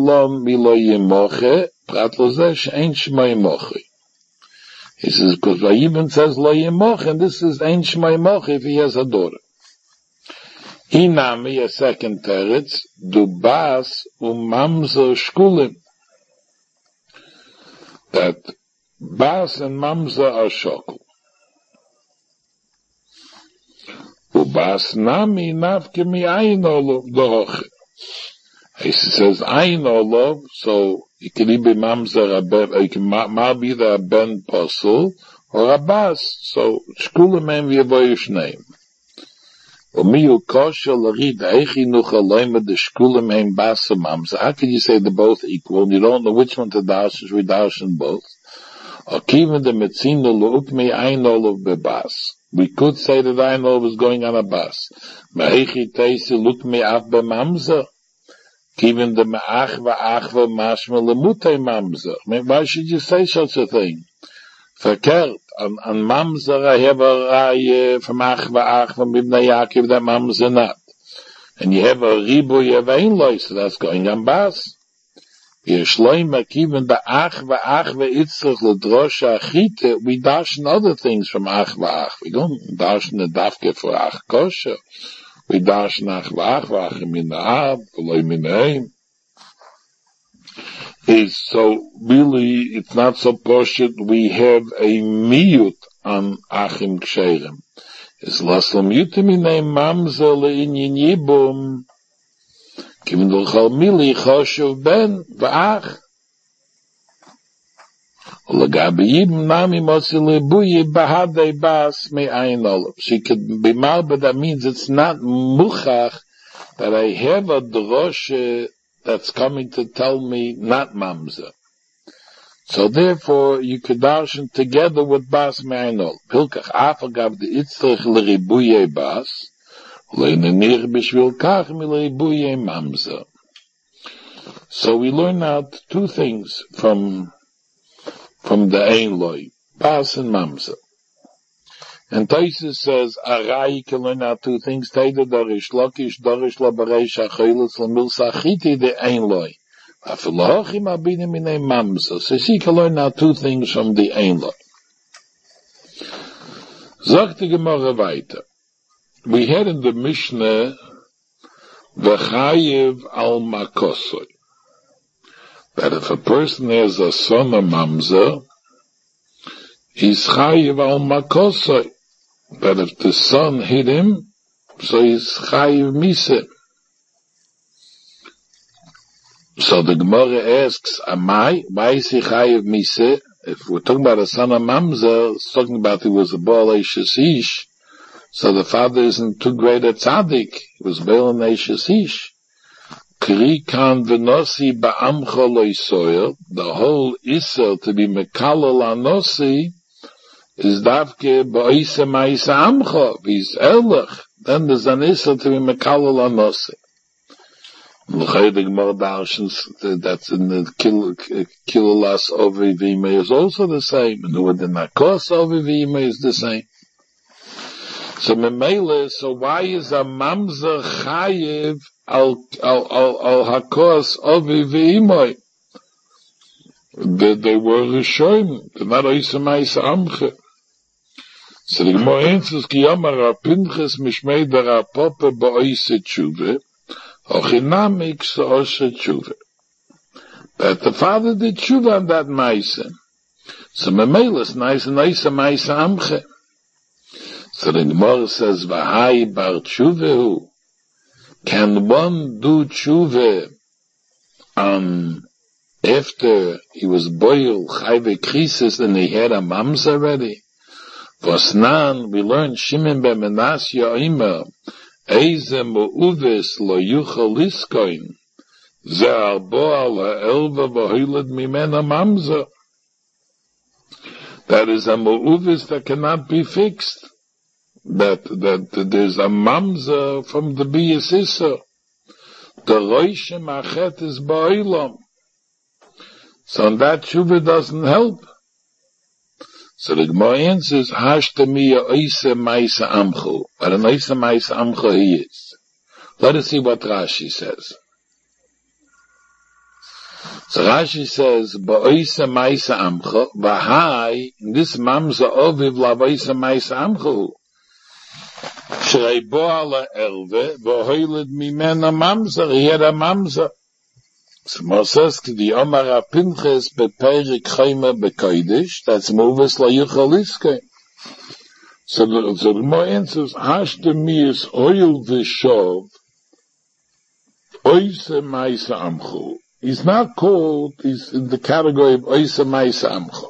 Speaker 1: Vayibim says lo yemoche, and this is ein shmai moche if he has a daughter. Inami, a second teretz, du bas mamzer shkulim. That bas and mamzer are shokul. Ubas nami nafke mi ayin olav doche. He says, ayin olav, so it can be mamzer, it can be the ben posel, or a bas, so shkulim en v'yavoyish name. Umiyu kosher l'rid eichi nucha loima de shkulim en bas and mamzer. How can you say they're both equal? You don't know which one to dash, we dash in both. Or kiven de metzina l'ukmi ayin olav bebas. We could say that ayin olav is going on a bas. Me'echi teisi l'ukmi af b'mamzer. Even the ma'achva mashma lemutei mamzer. Why should you say such a thing? Verkehrt. On mamzer I have a raya from achva mibnei Yaakov that mamzer not. And you have a ribu, you have ein loy, so that's going on bas. Yeshloima, even the achva itzrich ledrosha achite, we dash other things from achva. We don't dash the dafke for ach kosher. We dash nach vach in the ab, is so really it's not so poshut. We have a miyut on achim ksherim. It's laslam yutim in a mamzel in yibum. Given the chal mili choshev ben vach. Lagabi yibum nami motzile buye bahadei bas me ayin olav. She could be mal, but that means it's not muchach that I have a droshe that's coming to tell me not mamzer. So therefore, you could darshan together with bas me ayin olav. Hilkach afagav de itzrich l'ribuye bas, le'nenir b'shvil kach mi l'ribuye mamzer. So we learn out two things from the ein loy, bas and mamzer. And Taisus says, Arai can learn out two things, Teida dorish lokish, dorish labareish achilis, lamil sachiti de ein loy. Afilohim abinim in a mamzer. So she can learn out two things from the ein loy. Sagt die Gemara weiter. We had in the Mishnah, V'chayiv al makosoy. That if a person has a son of mamzer, he's chayiv al makosoy. That if the son hit him, so he's chayiv mise. So the Gemara asks, why is he chayiv mise? If we're talking about a son of mamzer, it's talking about he was a baal eishes ish, so the father isn't too great a tzaddik. He was baal eishes ish. Krikan v'nosi ba'amcha loisoyer, the whole Isser to be mekalel anosi, is davke ba'isa ma'isa amcha, v'is erlich, then there's an Isser to be mekalel anosi. The Gemara Darshans, that's in the Kilulas Ovi Vime is also the same, and with the Nakos Ovi Vime is the same. So Memele, so why is a Mamzer Chayiv al Hakos Ovi Vime? They were Rishonim, they're not Oisamais Amche. So the Gemara answers, Ki Yomar HaPinchas Mishmei Dara Pope Ba'oise Tshuve, Ochinamik Sa'oshe Tshuve. That the father did Tshuve on that Maisa. So Memelis nice and Oisa Maisa Amche. So the Gemara says, V'hai Bar Tshuvehu. Can one do Tshuve after he was boiled, Chayve Krisis, and he had a Mams already? Vosnan, we learned Shimon ben Menasya Omer, Eize Mu'uvis lo yuchal liskoin, Ze arbo al ha'elva v'hoiled mimena mamza. That is a Mu'uvis that cannot be fixed. That there's a mamza from the Biyas Issa. The Roishem Achet is ba'olam. So that Tshuva doesn't help. So the Gemara answers, Hashtamiya Oisa Maisa Amchu. But an Oisa Maisa Amchu he is. Let us see what Rashi says. So Rashi says, Ba'oisa Maisa Amchu, V'hai, in this Mamza Oviv la Ba'oisa Maisa Amchu. Shrei Bo'ala Elve, V'hoiled Mimena Mamza, he had a Mamza. So Moses the Omar HaPinchas bePerik Chayma beKodesh, that's Muvis la Yuchal Liskei. So the more answers, Hashtami is oil v'shov, Oisa Maisa Amchu. He's not called, he's in the category of Oisa Maisa Amchu.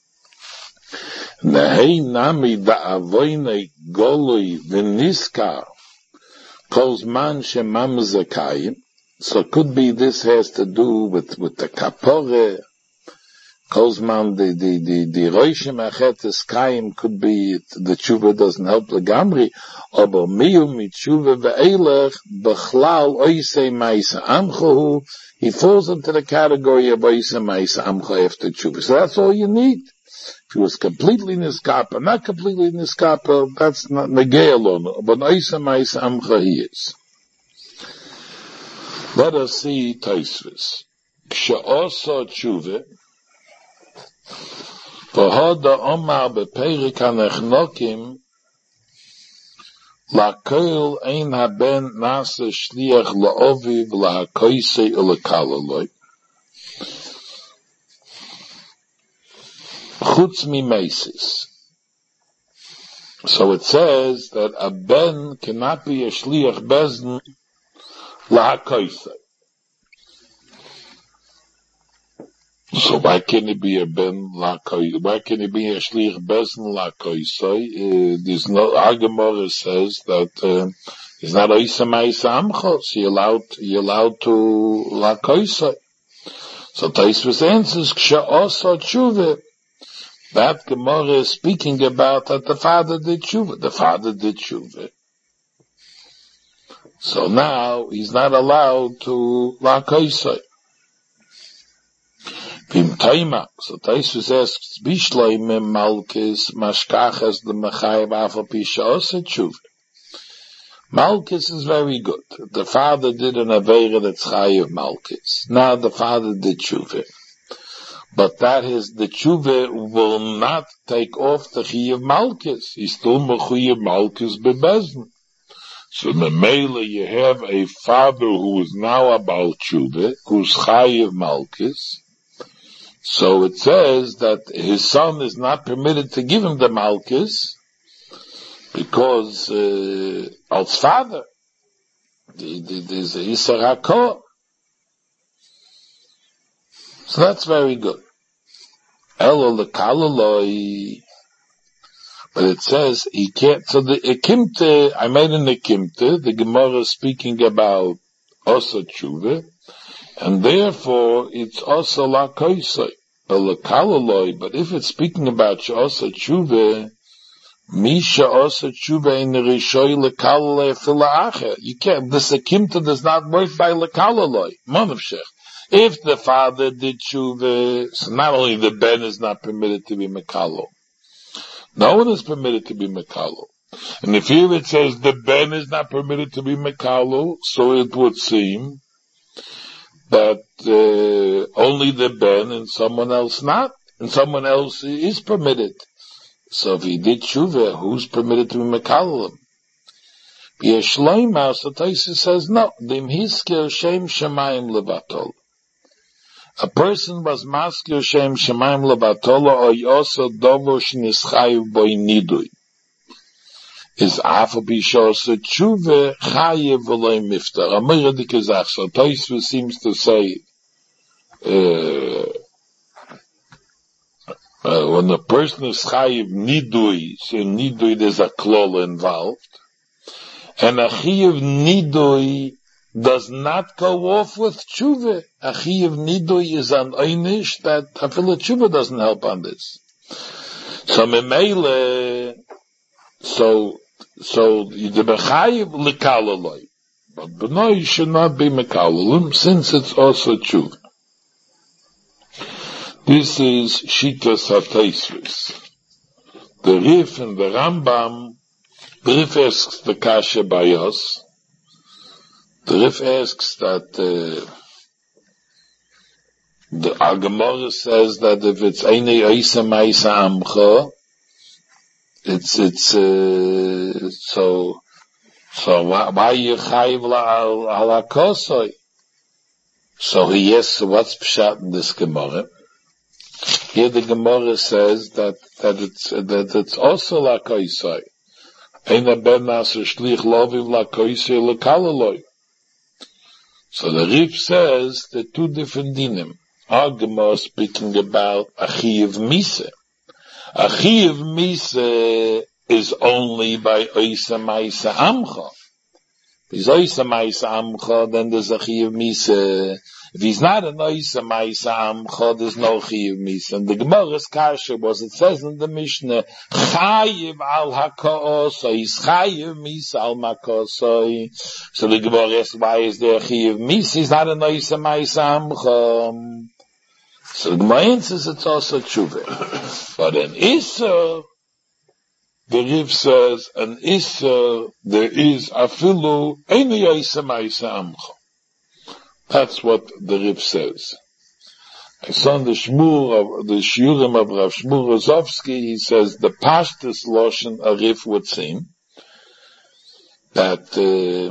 Speaker 1: Nehei nami da'avoine golui v'niskar, calls man shemam zakayim. So it could be this has to do with the kapore. Kozman, the roishim achetes kaim could be the tshuva doesn't help the gamri. Aber miu mitshuva ve'elech bechlal oisei ma'isa amchohu. He falls into the category of oisei ma'isa amcho after tshuva. So that's all you need. If he was completely niskapa, not completely niskapa, that's not negay alone. But oisei ma'isa amcho he is. Let us see Taisvis. Kshe'oso tshuve, v'hoda omar beperik hanechnokim, la'koil ein haben nasa shliach la'oviv la'hakoisei u'lekalaloi. Chutz mimeisis. So it says that a ben cannot be a shliach bezdin la'hakoisei. So why can't it be a ben la'hakoisei? Why can't it be a shliach bezdin la'hakoisei? There's no, Agamora says that he's not oisa ma'isa amchos. He allowed to la'hakoisei. So Taisvis answers, Kshe'oso tshuve. That Gemara is speaking about that the father did tshuva. The father did tshuva. So now he's not allowed to la'hakoisei. Vim taima. So Taisvis asks, Bishleim malkis mashkachas the mechayev afal pisha osa tshuva. Malkis is very good. The father did an aveira that's chayev malkis. Now the father did tshuva. But that is, the tshuva will not take off the chayev malkis. He's still mechayev malkis bebezdin. So in the Mela you have a father who is now about tshuva, who's chayev malkis. So it says that his son is not permitted to give him the malkis because als father there's a Yisar HaKor. So that's very good. Elo lekalaloi. But it says he can't. So the ekimte, I made an ekimte. The Gemara is speaking about osa tshuva, and therefore it's osa la'hakoisei, a lekalaloi. But if it's speaking about osa tshuva, Misha also tshuva in the rishoy lekal filaacher. You can't. The sekimta does not work by lekalaloi. Monavshech. If the father did tshuva, so not only the ben is not permitted to be mekalo, no one is permitted to be mekalo. And if here it says the ben is not permitted to be mekalo, so it would seem that only the ben and someone else not, and someone else is permitted. So if he did tshuva, who's permitted to be mekalo him? Yeshloima, so Taisa says no. Dim hiskir shem shemayim levatol. A person was maskir shem shemayim levatol or yosa dovosh nischayiv boy nidui. Is afa bishosa tshuva chayiv v'loy miftar. Amir dikazach. So Taisa seems to say when a person is chayiv nidui, so nidui there's a klol involved, and a chayiv nidui does not go off with tshuva. A chayiv nidui is an einish that afila tshuva doesn't help on this. So memele, so the bechayiv lekalaloi, but benoi should not be mekalalim since it's also tshuva. This is Shitas HaTaisvis. The Rif and the Rambam, the Rif asks the Kasha Bayos. The Rif asks that the Agamora says that if it's Eine Eisa Maisa Amcha, it's so why you chayiv al hakosoi? So he asks, what's pshat in this Gemara? Here the Gemara says that it's also lakoisai. Eina ben naser shlich loviv lakoisai lekalaloi. So the Rif says the two different dinim. Our Gemara speaking about achiyev misa. Achiyev misa is only by oisa maisa amcha. If he's oisa maisa amcha, then there's achiyev misa. If he's not an oisa maisa amcha, there's no chiyev misa. And the Gemara's kasha was, it says in the Mishnah, chayiv al hakosoi, he's chayiv misa al makosoi. So the Gemara asks, why is there chiyev misa? He's not an oisa maisa amcha. So the Gemara answers, it's also tshuva. But an Issa, the Rif says, an Issa, there is afilu, any oisa maisa amcha. That's what the Rif says. I saw in the Shiurim of Rav Shmuel Rozovsky, he says the Pashtus Loshen a Rif would seem that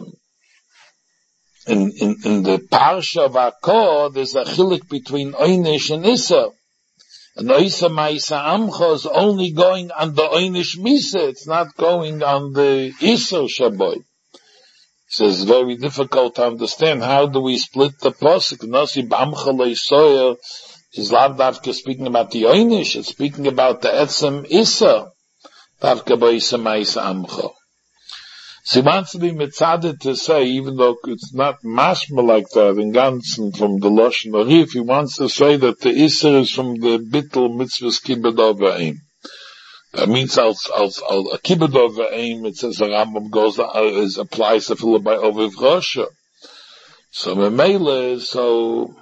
Speaker 1: in the Parsha of Akor there's a chilik between Oynish and Issa. And Oisa Maisa Amcha is only going on the Oynish Misa, it's not going on the Issa Shaboy. So it's very difficult to understand. How do we split the posuk? Nasi b'amcha le'isoyer is lav davka speaking about the oynish. It's speaking about the etzem isa. Davka b'isa ma'isa amcha. So he wants to be mitzaded to say, even though it's not mashma like that in Gansen from the Lashon Arif, he wants to say that the isa is from the bittul mitzvahs kibbud avayim. That means a kibbud avayim, it says the Rambam goes, applies to fill by Oviv Rosha. So Memele, so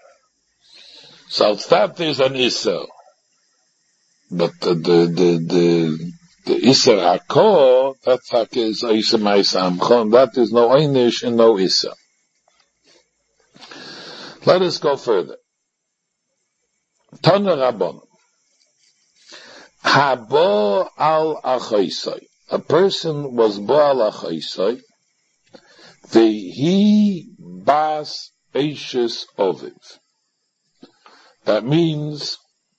Speaker 1: that there's an Isser. But the Isser Hakor, that's like is Isser Maisa Amchon, that is no Einish and no Isser. Let us go further. Tana Rabbon. Habo al achaisai. A person was bo al achaisai. Vehi bas eishes oviv. That means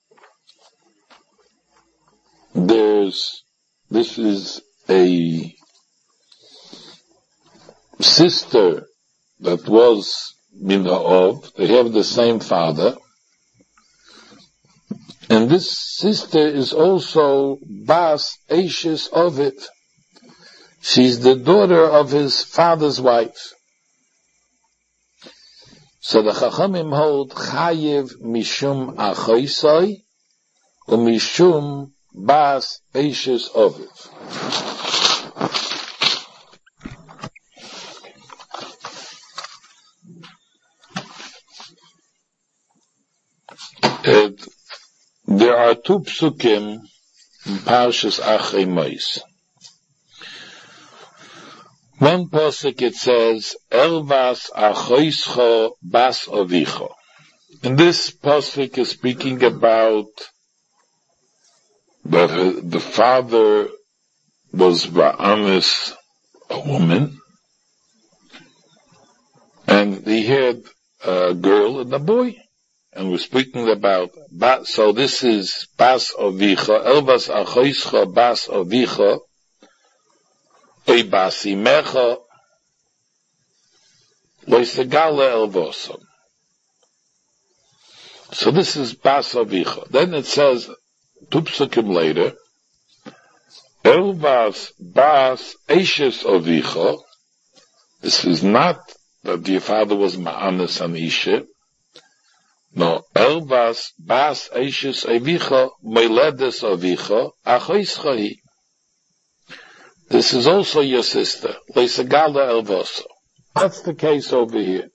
Speaker 1: this is a sister that was minha'ov. They have the same father. And this sister is also Bas Eishes Ovid. She's the daughter of his father's wife. So the Chachamim hold Chayiv Mishum Achoisoi or Mishum Bas Eishes Ovid. There are two psukim in Parshas Achrei Mos. One pasuk it says, Elvas achoischo bas avicho. And this pasuk is speaking about that the father was Va'anis, a woman, and he had a girl and a boy. And we're speaking about, so this is bas avicha, elvas achoischa bas avicha, oy bas imecha, loisegala elvosam. So this is bas avicha. Then it says, two psukim later, elvas bas eishes avicha. This is not that your father was ma'anis an isha. No, elvas bas eishes avicha, moiledes avicha, achoischa hi. This is also your sister. Leisagala elvosa. That's the case over here.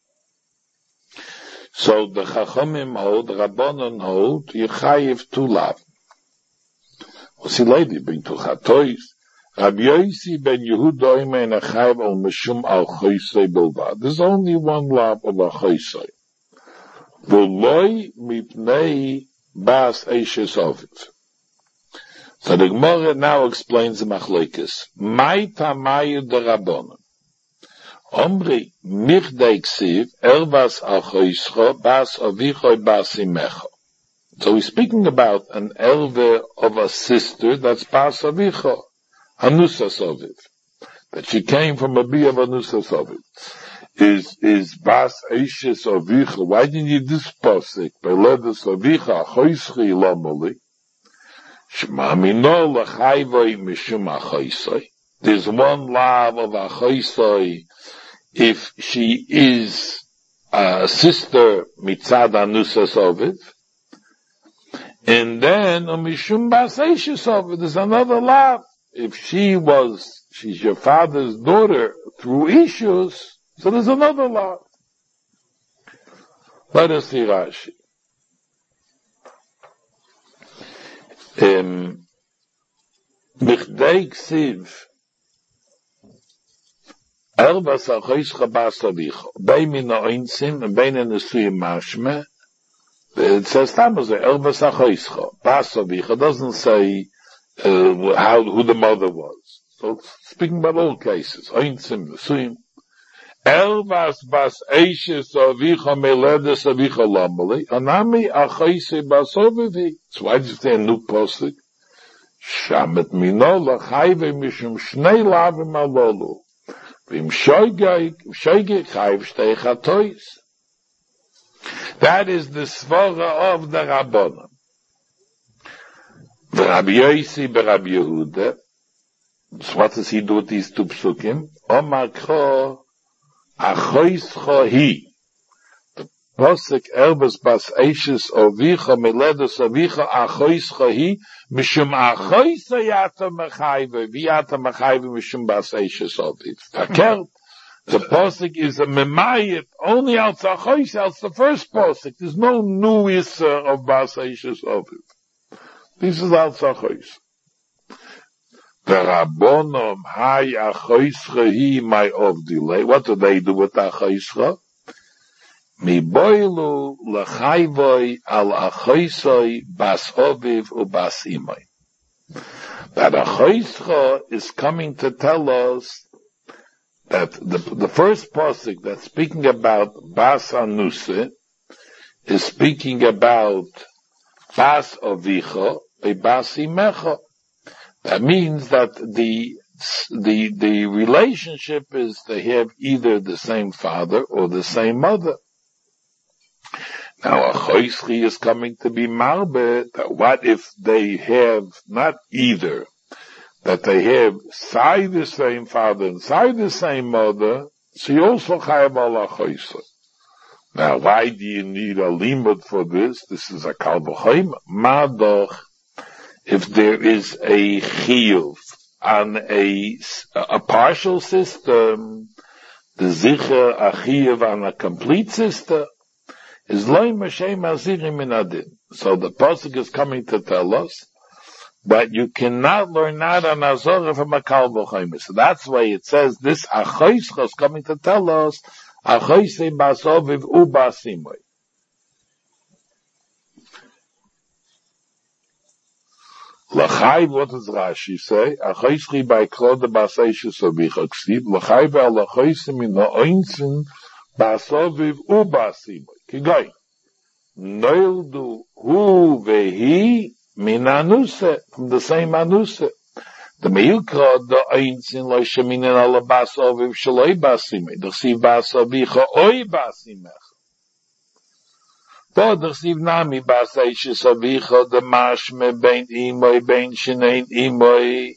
Speaker 1: So the Chachamim hold, the Rabbanon hold, you chayiv to love. What's the lady bring to Chatois? Rabbi Yosi ben Yehuda imein achayiv al mishum al choisei bilvad. There's only one love of a choisei. V'loi mipnei bas eishes oviv. So the Gemara now explains the machlokes. Mai tamayu de Rabbanon. Omri michdei ksiv elvas achoischo bas avicho bas imecho. So he's speaking about an elder of a sister that's bas avicho, hanusas oviv, that she came from a bia of hanusas oviv. Is bas eishes avicha? Why didn't you this pasuk? Beledes avicha achoischi lomoli. Shmamino lachayvoi mishum achoisoi. There's one love of achoisoi if she is a sister mitzad anusas oviv. And then mishum bas eishes oviv. There's another love. If she's your father's daughter through issues. So there's another law. Let us see Rashi. Michdei ksiv elvas achoischa bas avicha bein min ha'oinsim and bein nesuyim mashme. It says Tamazer elvas achoischa bas avicha. Doesn't say who the mother was. So it's speaking about all cases. Oinsim nesuyim. Elvas bas eishes avicha meledes avicha lamali anami achoise bas ovivi. So why did you say a new posik? Shamet mino lachayve mishum shnei lavim alolu vim shoygei chayv shtei chatois. That is the svara of the Rabbanon. The Rabbi Yosi be Rabbi Yehuda. So what does he do with these two psukim? Omar kho achoischa hi. The posik elbas bas eishes avicha meledes avicha achoischa hi mishum achoisa yata mechayve v'yata mechayve mishum bas eishes aviv. Fakert. The posik is a memayit only out achois, out the first posik. There's no new issa of bas eishes aviv. This is out achois. The Rabbonom hay achoischa hi my of delay. What do they do with achoischa? Mi boilu lechayvoi al achoisoi bas oviv u bas imoi. That achoischa is coming to tell us that the first pasuk that's speaking about bas anuse is speaking about bas ovicha a bas imecha. That means that the relationship is to have either the same father or the same mother. Now, a choischi is coming to be marbe, that what if they have not either, that they have side the same father and side the same mother, so you also chayav al choischi. Now, why do you need a limud for this? This is a kal v'choim. Madoch, if there is a chiyuv on a partial system, the Zicher Achiev on a complete system, is Loi Mashay Mazirim Minadin. So the Pasuk is coming to tell us that you cannot learn Nada Nazorah from a Kal V'Chomer. So that's why it says this Achoischa is coming to tell us Achoisei Basoviv Ubasimoy. L'chai, what does Rashi say? Achoischi by Klod Baseish Sobicha Ksiv, L'chai by L'achoisim in the Oinsin Basoviv Ubasimoy. Kigoy. Noildu hu vehi min anuse, from the same anuse. The meyukra the einzin lo sheminen ala basoviv shaloi basime. The siv basovicha oi basimech. But the siv nami baseish savicha the mashme bein imoy bein shenein imoy.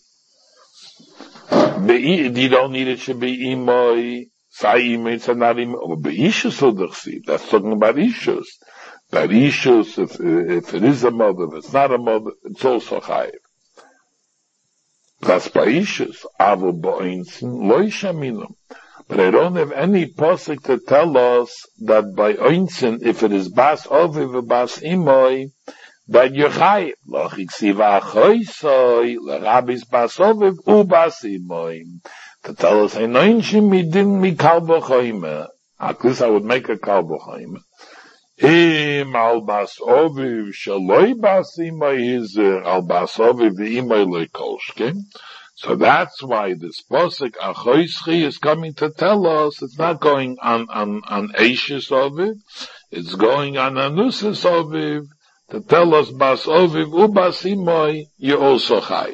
Speaker 1: You don't need it to be imoy. Say imoy, it's not imoy. But beishus so the siv. That's talking about ishus. That issues, if it is a mother, if it's not a mother, it's also chayiv. That's by issues. Avo ba'oinsin, lo ishaminum. But I don't have any posik to tell us that by oinsin, if it is bas oviv or bas imoy, that you're chayiv. Lo chiksiva achoisoi, l'rabis bas oviv u bas imoy. To tell us, ein oinsin midin mi kal b'choyme. At least I would make a kal b'choyme. Im al bas oviv shaloi bas imay is al bas oviv imay lekolshke. So that's why this posuk achoischi is coming to tell us it's not going on Eishis oviv, it's going on Anusis oviv to tell us bas oviv u bas imay you're also chayiv.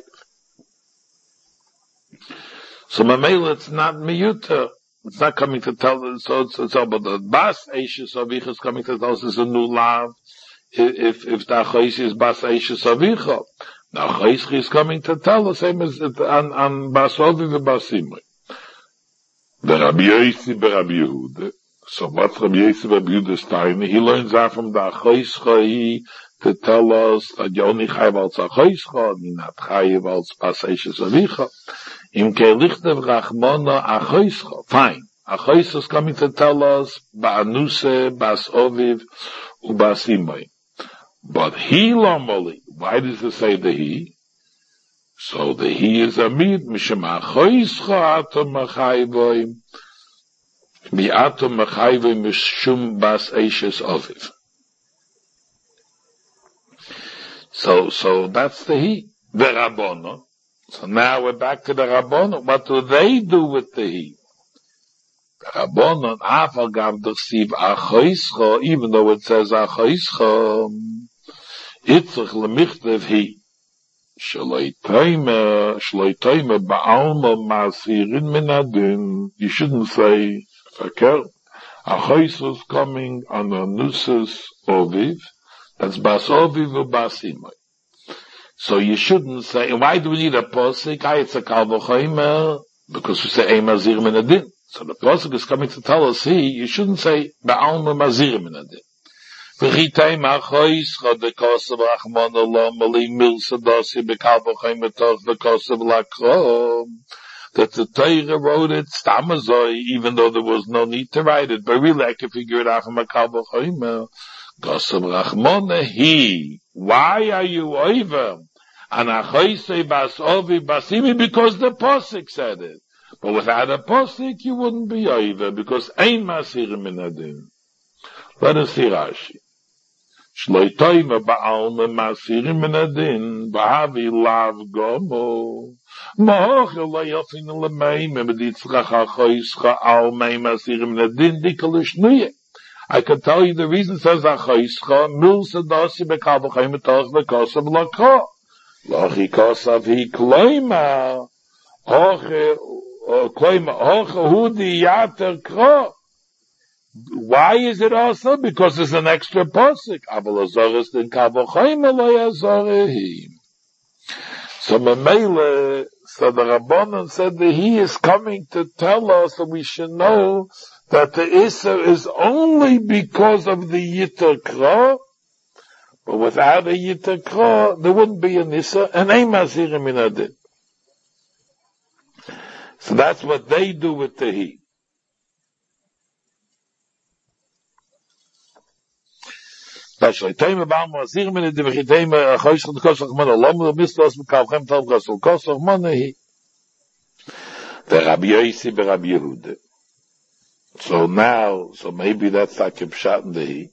Speaker 1: So mamela it's not miyuta. It's not coming to tell us, so it's about the Bas Eishis Avicha is coming to tell us it's a new lav. If the Achoisi is Bas Eishis Avicha. Now Achoisi is coming to tell us, same as on Bas Ovi and Bas Imri. The Rabbi Yosi be Rabbi Yehuda. So what's Rabbi Yosi be Rabbi Yehuda Stein? He learns that from the Achoisi to tell us that you only chayiv als Achoisi, and not chayiv als Bas Eishis Avicha. Im Kelichtem Rachmona Achoischa. Fine. Achoischa is coming to tell us Ba'anuse, Bas Oviv, Ubas Imay. But he lomoli. Why does it say the he? So the he is a mid, Mishem Achoischa atom machayvoy, mi atom machayvoy mishum Bas Eishes Oviv. So that's the he. The Rabbono. So now we're back to the Rabbonon. What do they do with the he? The Rabbonon, Afal gav d'chsiv achoischa, even though it says achoischa, itzach lemichtav he. Shaloi toime ba'alma ma'asirin min adin. You shouldn't say, faker, achoischa is coming on a nusus oviv, that's bas oviv or bas imay. So you shouldn't say, why do we need a posik? It's a kal v'chomer, because we say, ein mazir min adin. So the posik is coming to tell us, you shouldn't say, ba'alma mazir min adin. V'chitay ma'chois, chod v'kosav rachmon olam, ali mil sadosi, b'kal v'chomer toch v'kosav lakrom. That the Torah wrote it, stamazoi, even though there was no need to write it, but really I can figure it out from a kal v'chomer. Kosav rachmon he. Why are you over? And achoisei bas ovi basimi, because the posik said it. But without a posik, you wouldn't be over, because ein masir min adin. Let us see Rashi. Shloi toime ba'alme masir min adin, ba'avi lav gomo. Ma'ochel lo yofin lemeim, meditzrach achoischa al mei masir min adin, dikalish nuye. I can tell you the reason says achoischa mil sadasi bekal v'chayim toch v'kosav lakho. Lochi kosav hi kloima. Hoche hudi yater kro. Why is it also? Because it's an extra posik. Aval azoris din kal v'chayim lo yazorehim. So Mamele, so the Rabbanon said that he is coming to tell us that we should know that the Isser is only because of the Yitter Kra, but without a Yitter Kra, there wouldn't be an Isser, and ein Mazirim min adin. So that's what they do with the he. Especially, Tema Bama, Zirmene, the Vechitema, Choyshch, the Koshach Mana, Lomel, Mislos, Mekalchem, Tov, Gasol, Koshach Mana, he. The Rabbi Yosi, the Rabbi Yehuda. So now, so maybe that's like a pshat in the he.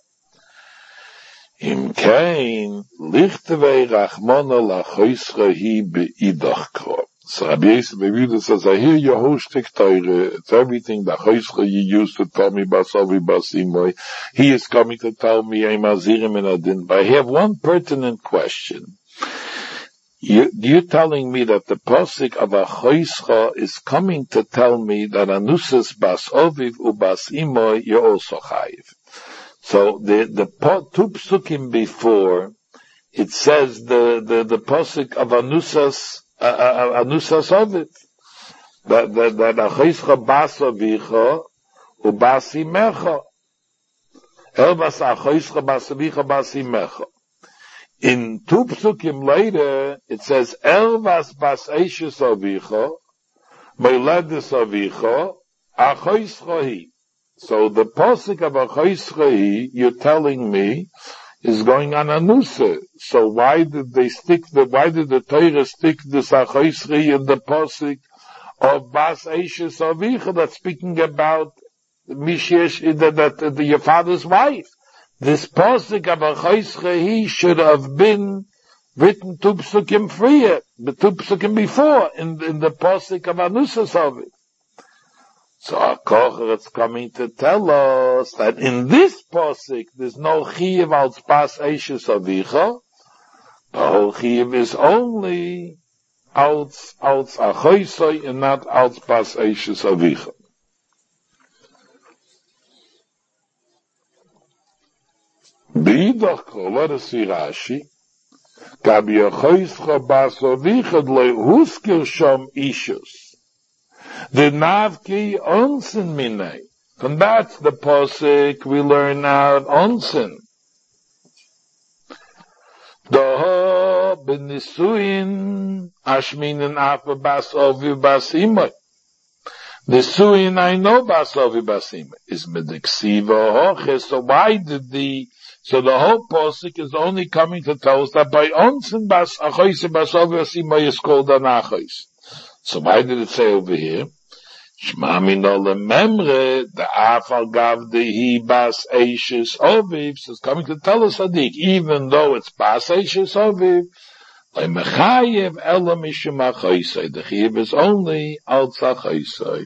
Speaker 1: Im kein, Lichtevei Rachmona, La Choyshch, he, Beidach Kro. So Rabbi Yosi, the Rabbi Yehuda says, I hear your whole shtick Teire, it's everything that Choyshch you used to tell me, Basovi, Basimoy. He is coming to tell me, I'm Azirim and Adin. But I have one pertinent question. You're telling me that the posik of a choischa is coming to tell me that anusas bas oviv ubas imoy you're also chayiv. So the two psukim before it says the posik of anusas oviv that a choischa bas ovicha ubas imecha elvas a choischa bas ovicha bas imecha. In two psukim later, it says, Elvas bas eishes avicha, meiledis avicha, achoischa hi. So the pasuk of achoischa hi, you're telling me, is going on anusa. So why did the Torah stick this achoischa hi in the pasuk of bas eishes avicha that's speaking about Mishesh, that your father's wife? This pasuk of Achoischa he should have been written two psukim freer, but two psukim before, in the pasuk of Anusas of it. So our Kocher is coming to tell us that in this pasuk there's no chiyuv al bas eishes avicha. The whole chiyuv is only al Achoischa and not al bas eishes avicha. Beidach Kol, let us see Rashi. Gabi achoischa bas avicha lehuskir sham ishus. The navki onsen minay. And that's the posik we learn out onsen. Doha benisuin ashminin afa bas aviv bas imay. Nisuin I know bas aviv bas imay. Is mediksiva hoches. So why did so the whole posik is only coming to tell us that by onsen bas achois bas aviv bas imay is called an achois. So why did it say over here? Shma min memre the afal gav the he bas eishes aviv is coming to tell us Sadik, even though it's bas eishes aviv, the chiyuv is only al tzachosai.